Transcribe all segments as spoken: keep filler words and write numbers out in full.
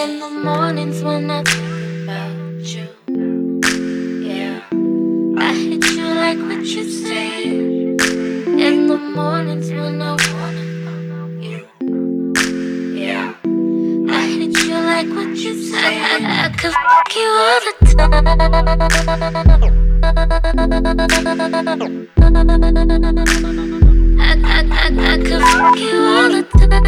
in the mornings when I think about you. Yeah, I hit you like what you say. In the mornings when I wanna know you. Yeah, I hit you like what you say. I, I could fuck you all the time. I, I, I, I could fuck you all the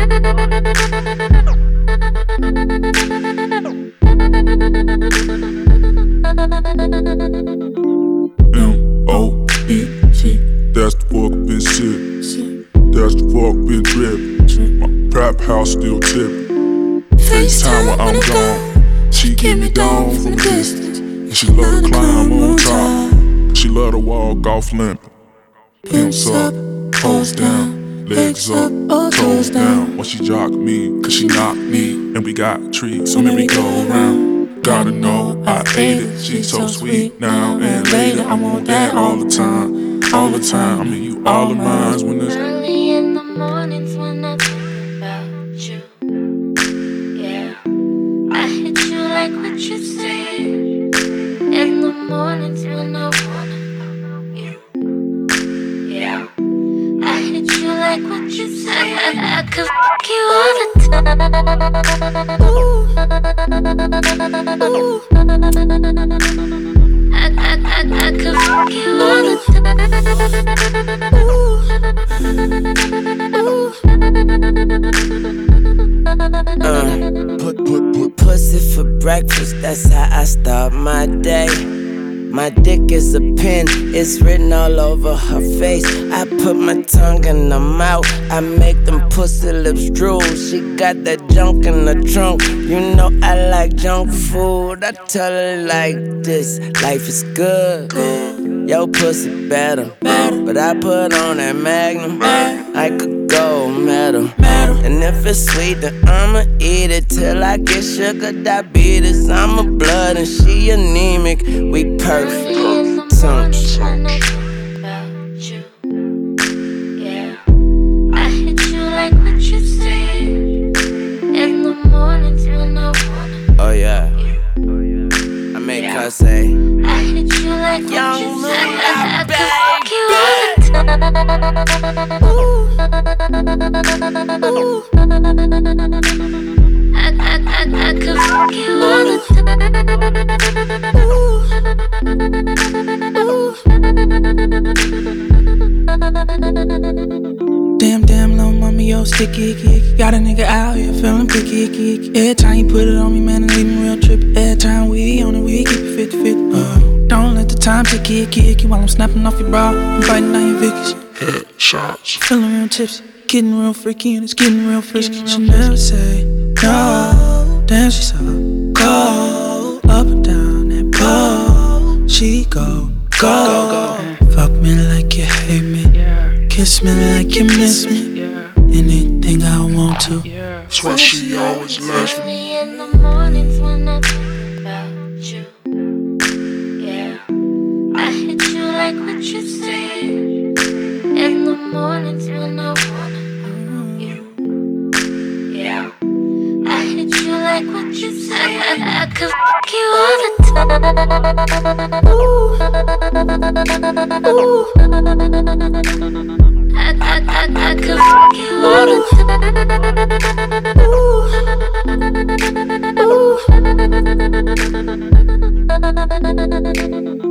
M O E T, that's the fuck been sick. That's the fuck been drippin'. My trap house still tippin'. FaceTime when I'm gone. She give me down from a distance. And she love to climb on top. She love to walk off limpin'. Pimps up, toes down, legs up, toes down. While she jock me, cause she knock me. And we got treats, so merry go around. Gotta know I ate it, she's so sweet now and later. I want that all the time, all the time. I mean you all of mine when it's early in the mornings when I think about you. Yeah, I hit you like what you say. In the mornings when I wanna know you. Yeah, I hit you like what you say. I, I could fuck you all the time. Ooh. Ooh. I, I, I, I could fuck you all the time. Ooh. Uh, put, put, put pussy for breakfast, that's how I start my day. My dick is a pen, it's written all over her face. I put my tongue in her mouth, I make them pussy lips drool. She got that junk in the trunk, you know I like junk food. I tell her like this, life is good. Yo pussy better, but I put on that Magnum, I could go metal. And if it's sweet, then I'ma eat it till I get sugar diabetes. I'm a blood and she anemic, we perfect. Tongue check. Yeah, I hit you like what you say. In the mornings when I wanna. Oh yeah, I make her say, I hit you like what young you Luna, say. I, I baby. could fuck you all the time. Ooh. Ooh. I, I, I, I could fuck you all the time. Ooh. Damn, damn, little mama, yo, sticky, icky. Got a nigga out here feeling picky, icky, icky. Every time you put it on me, man, it leave me real trippy. Every time we on it, we keep it fifty fifty. Uh, don't let the time ticky, icky, icky. While I'm snapping off your bra, I'm biting on your Vickies. headshots. Feeling real tipsy, getting real freaky, and it's getting real frisky. She never say no. Damn, she's so cold. Up and down that pole, she go, go. Fuck me like you hate me. Kiss me like you miss me. Anything I want to. That's why she always loves me. Early in the mornings when I think about you. Yeah, I hit you like what you say. In the mornings when I wanna know you. Yeah, I hit you like what you say. I, I could fuck you all the time. Ooh. Ooh. I, I, I, I could fuck you all the time. Ooh. Ooh.